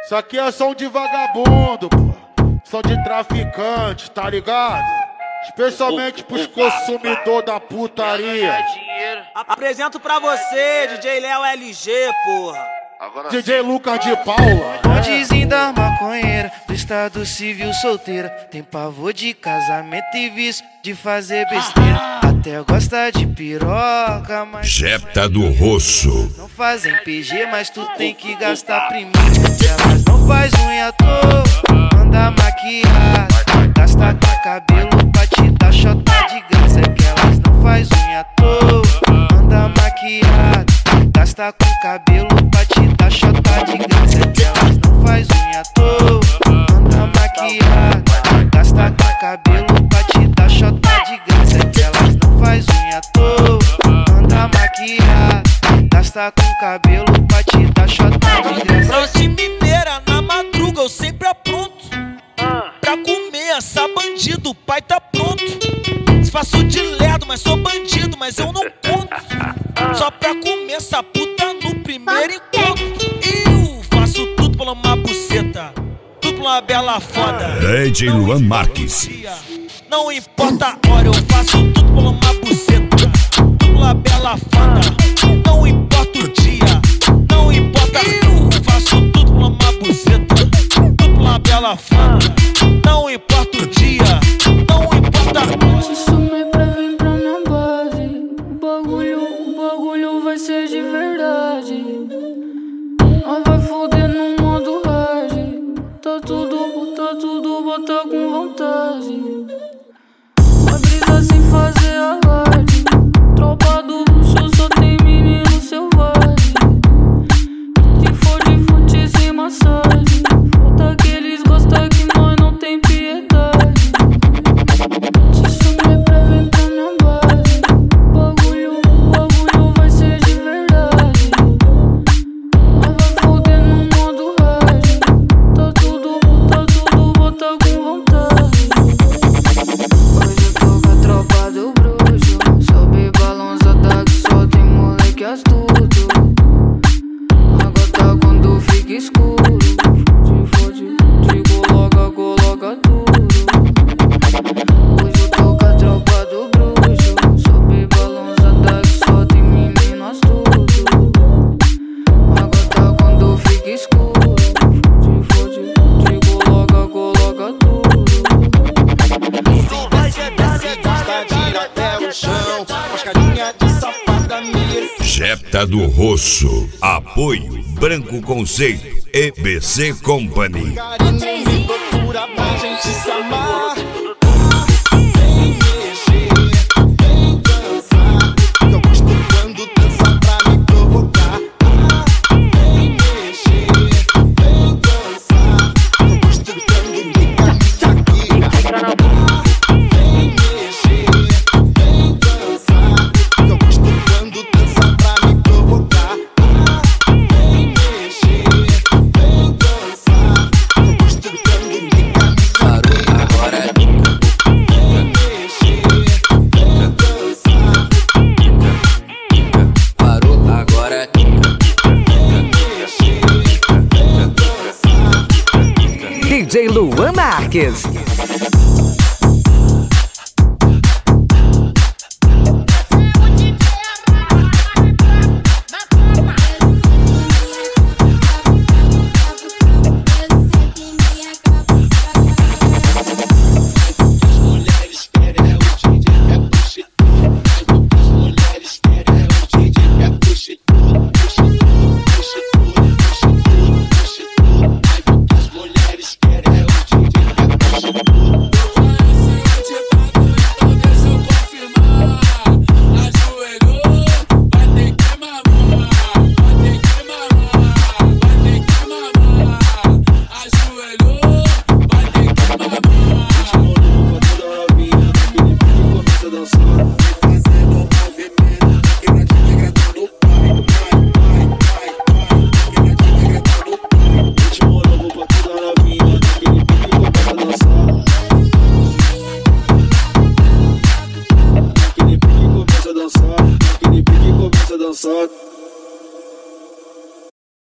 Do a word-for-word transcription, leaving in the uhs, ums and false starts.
Isso aqui é som de vagabundo, pô. Som de traficante, tá ligado? Especialmente pros consumidores da putaria. Apresento pra você, D J Léo L G, porra. Agora D J Lucas de Paula. Bondezinho da maconheira, do estado civil solteira. Tem pavor de casamento e vício de fazer besteira. Até gosta de piroca, mas Jepta do Rosso. não fazem P G, mas tu tem que gastar primeiro. Elas não faz unha à toa, anda maquiada. Gasta com cabelo pra te dar chota de graça. É que elas não faz unha à toa, anda maquiada. Gasta com cabelo pra te dar chota de graça. É que elas não faz unha à toa, anda maquiada. Gasta com cabelo pra te dar chota de graça. É que elas não faz unha à toa, anda maquiada. Gasta com cabelo pra te dar chota de graça. Noite mineira, na madruga eu sempre apronto pra comer essa bandido, o pai tá pronto. Faço de lerdo, mas sou bandido, mas eu não conto. Só pra comer essa puta no primeiro encontro. Eu faço tudo por uma buceta, tudo por uma bela foda. D J Luan Marques. Não importa a hora, eu faço tudo por uma buceta, tudo por uma bela foda. Não importa o dia, não importa. Eu faço tudo por uma buceta, tudo por uma bela foda. Não importa o dia, não importa a hora. Se sumir pra vir pra minha base, o bagulho, o bagulho vai ser de verdade. Nós vai foder no modo hard. Tá tudo, tá tudo, bota com vontade. Vai brisa sem fazer alarde. Tropa do luxo só tem menino selvagem. Se for de fute sem massagem, falta que eles gostam que nós não tem piedade. Se sumir pra vir pra minha base, bagulho, bagulho vai ser de verdade. Nós vai foder no modo hard. Tá tudo, tá tudo, bota com vontade. Hoje eu tô com a tropa do bruxo, sobe balançada que só tem moleque astuto. Água tá quando fica escuro, fode, fode, te coloca, coloca tudo. Hoje eu tô com a tropa do bruxo, sobe balançada que só tem menino astuto. Água tá quando fica escuro, fode, fode, te coloca, coloca tudo. Jepta do Rosso. Apoio Branco Conceito e B C Company. Procura pra gente se amar. Vem mexer, vem dançar. Eu gosto quando dança pra me provocar. Vem mexer, vem dançar. Eu gosto quando me carrega aqui. Vem mexer, vem dançar. Eu gosto quando dança pra me provocar. Vem mexer, vem dançar. Eu gosto quando me carrega aqui. Agora Vem mexer, vem dançar. parou, agora Vem mexer, vem dançar. D J Luan Marques.